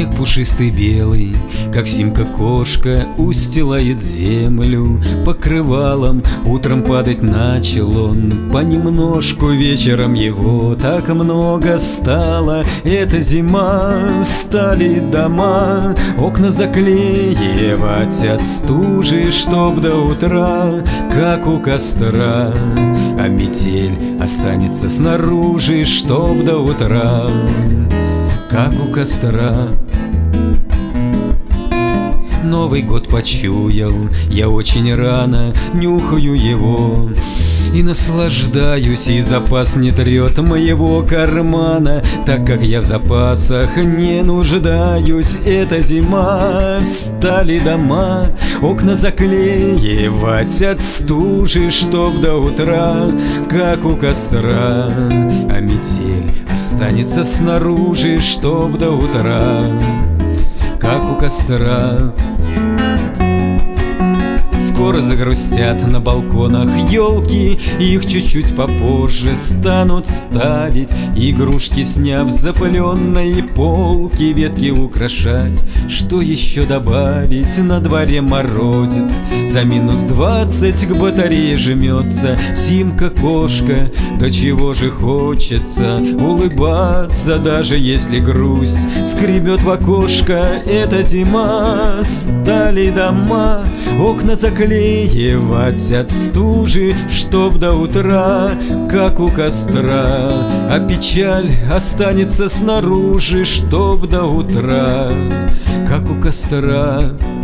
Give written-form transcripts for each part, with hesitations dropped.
Снег пушистый белый, как симка-кошка, устилает землю покрывалом. Утром падать начал он понемножку, вечером его так много стало. Эта зима, стали дома, окна заклеивать от стужи, чтоб до утра, как у костра, а метель останется снаружи, чтоб до утра, как у костра. Новый год почуял я очень рано, нюхаю его и наслаждаюсь, и запас не трет моего кармана, так как я в запасах не нуждаюсь. Эта зима, стали дома, окна заклеивать от стужи, чтоб до утра, как у костра, а метель останется снаружи, чтоб до утра, как у костра. Скоро загрустят на балконах елки, их чуть-чуть попозже станут ставить, игрушки сняв с запыленной полки, ветки украшать. Что еще добавить? На дворе морозец, за -20 к батарее жмется Симка-кошка. До чего же хочется улыбаться, даже если грусть скребет в окошко. Эта зима, стали дома, окна заклеивать от стужи, чтоб до утра, как у костра, а печаль останется снаружи, чтоб до утра, как у костра.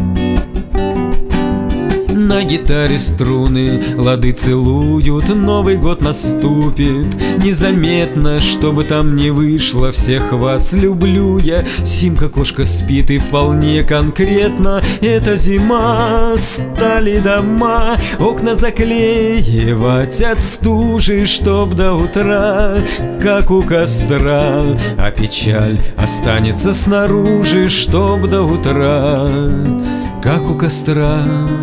На гитаре струны лады целуют, Новый год наступит незаметно, чтобы там не вышло. Всех вас люблю я, Симка-кошка спит и вполне конкретно. Эта зима, стали дома, окна заклеивать от стужи, чтоб до утра, как у костра, а печаль останется снаружи, чтоб до утра, как у костра.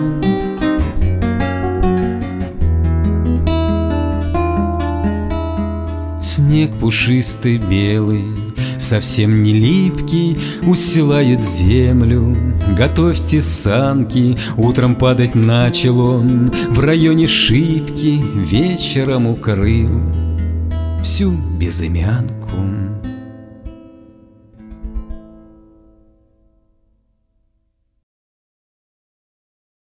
Снег пушистый белый, совсем не липкий, устилает землю. Готовьте санки, утром падать начал он в районе Шипки, вечером укрыл всю безымянку.